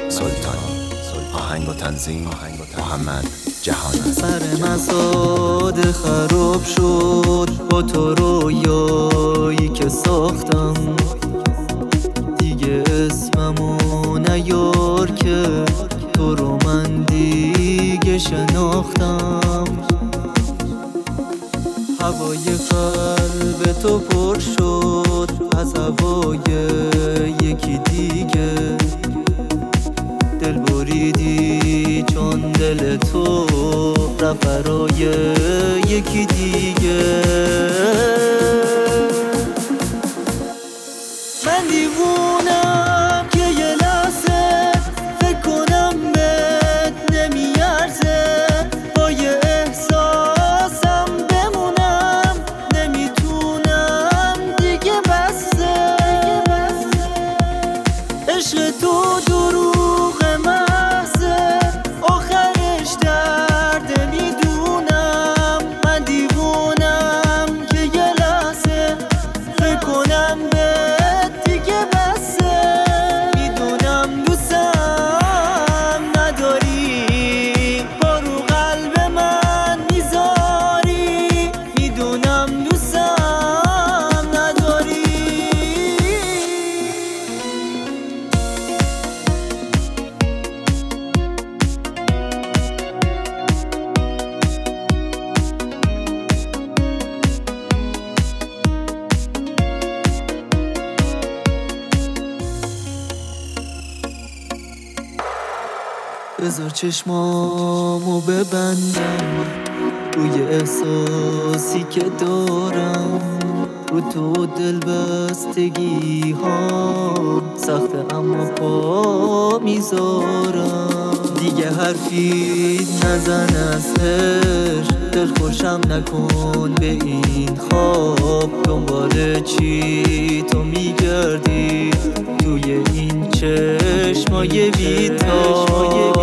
سلطانی. آهنگ و تنظیم محمد جهانی. سر مساد خراب شد با تو رویایی که ساختم، دیگه اسممو نیار که تو رو من دیگه شناختم. هوای قلب تو پر شد از هوای یکی دیگه، دل بریدی چون دل تو رفت برای یکی دیگه. من دیوونم که یه لحظه فکر کنم بهت نمیارزه، با یه احساسم بمونم نمیتونم دیگه بسه. عشق تو دروغ محضه، آخرش درد میدونم. من دیوونم که یه لحظه فکر کنم بهت دیگه بسه. میدونم دوستم نداری، با رو قلب من میذاری. میدونم دوستم نداری. بذار چشمامو ببندم روی احساسی که دارم، رو تو دل بستگی ها سخته اما پا میذارم. دیگه حرفی نزن از عشق، دل خوشم نکن به این خواب. دنبال چی تو میگردی توی این چشمای بی‌تاب؟